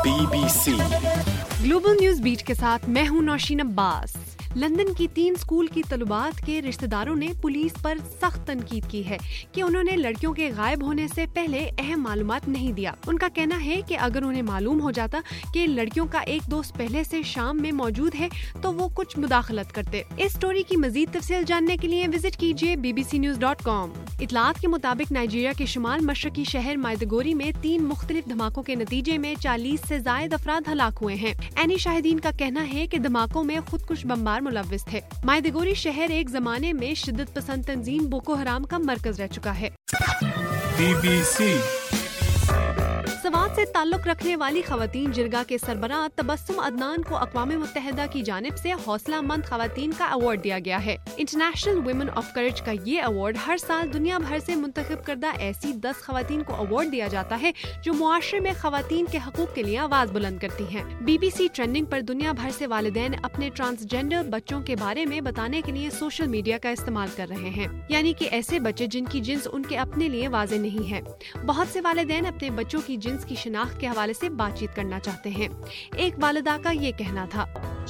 BBC global news beat के साथ मैं हूं नौशीन अब्बास। लंदन की 3 स्कूल की तलबात के रिश्तेदारों ने पुलिस पर सख्त तनकीद की है कि उन्होंने लड़कियों के गायब होने से पहले अहम मालूमात नहीं दिया। उनका कहना है कि अगर उन्हें मालूम हो जाता कि लड़कियों का एक दोस्त पहले से शाम में मौजूद है तो वो कुछ मुदाखलत करते। इस स्टोरी की मजीद तफसील जानने के लिए विजिट कीजिए bbcnews.com। इतलात के मुताबिक नाइजीरिया के शुमाल मशरकी शहर माइदुगुरी में 3 मुख्तलिफ धमाकों के नतीजे में 40 से जायद अफराद हलाक हुए हैं। एनी शाहिदीन का कहना है कि धमाकों में खुदकुश बमबार मुलव्विस थे। माइदुगुरी शहर एक जमाने में शिद्दत पसंद तंजीम बोको हराम का मरकज रह चुका है। BBC सवात से ताल्लुक रखने वाली खवातीन जिरगा के सरबराह तबस्सुम अदनान को अक़वाम मुत्तहिदा की जानिब से हौसला मंद खवातीन का अवार्ड दिया गया है। इंटरनेशनल वुमेन ऑफ करेज का ये अवार्ड हर साल दुनिया भर से मुंतखब करदा ऐसी 10 खवातीन को अवार्ड दिया जाता है जो मुआशरे में खवातीन के हकूक के लिए आवाज बुलंद करती हैं। BBC ट्रेंडिंग पर दुनिया भर से वालिदैन अपने ट्रांसजेंडर बच्चों के बारे में बताने के लिए सोशल मीडिया का इस्तेमाल कर रहे हैं, यानी कि ऐसे बच्चे जिनकी जिन्स उनके अपने लिए वाज़ेह नहीं है। बहुत से वालिदैन अपने बच्चों की जिन्स की शिनाख्त के हवाले से बातचीत करना चाहते हैं। एक वालिदा का ये कहना था,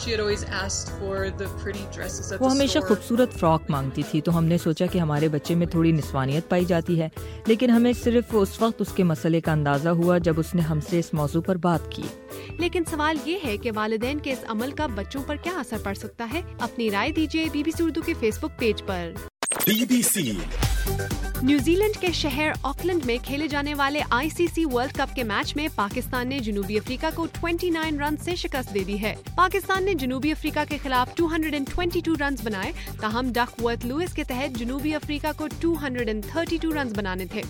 वो हमेशा खूबसूरत फ्रॉक मांगती थी, तो हमने सोचा कि हमारे बच्चे में थोड़ी निस्वानियत पाई जाती है, लेकिन हमें सिर्फ उस वक्त उसके मसले का अंदाजा हुआ जब उसने हमसे इस मौजू पर बात की। लेकिन सवाल ये है कि वालिदैन के इस अमल का बच्चों पर क्या असर पड़ सकता है। अपनी राय दीजिए BBC उर्दू के फेसबुक पेज पर। BBC न्यूजीलैंड के शहर ऑकलैंड में खेले जाने वाले ICC वर्ल्ड कप के मैच में पाकिस्तान ने जनूबी अफ्रीका को 29 रन से शिकस्त दे दी है। पाकिस्तान ने जनूबी अफ्रीका के खिलाफ 222 रन बनाए, ताहम डकवर्थ लुइस के तहत जनूबी अफ्रीका को 232 रन बनाने थे।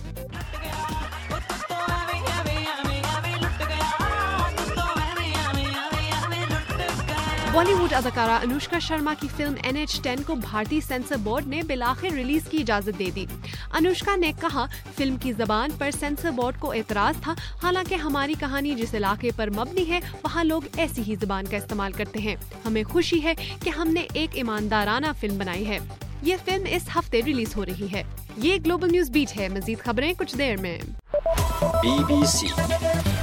बॉलीवुड अदाकारा अनुष्का शर्मा की फिल्म NH10 को भारतीय सेंसर बोर्ड ने बिलाखिर रिलीज की इजाजत दे दी। अनुष्का ने कहा, फिल्म की जबान पर सेंसर बोर्ड को एतराज था, हालांकि हमारी कहानी जिस इलाके पर मबनी है वहाँ लोग ऐसी ही जबान का इस्तेमाल करते हैं। हमें खुशी है कि हमने एक ईमानदाराना फिल्म बनाई है। ये फिल्म इस हफ्ते रिलीज हो रही है। ये ग्लोबल न्यूज बीट है। मजीद खबरें कुछ देर में। BBC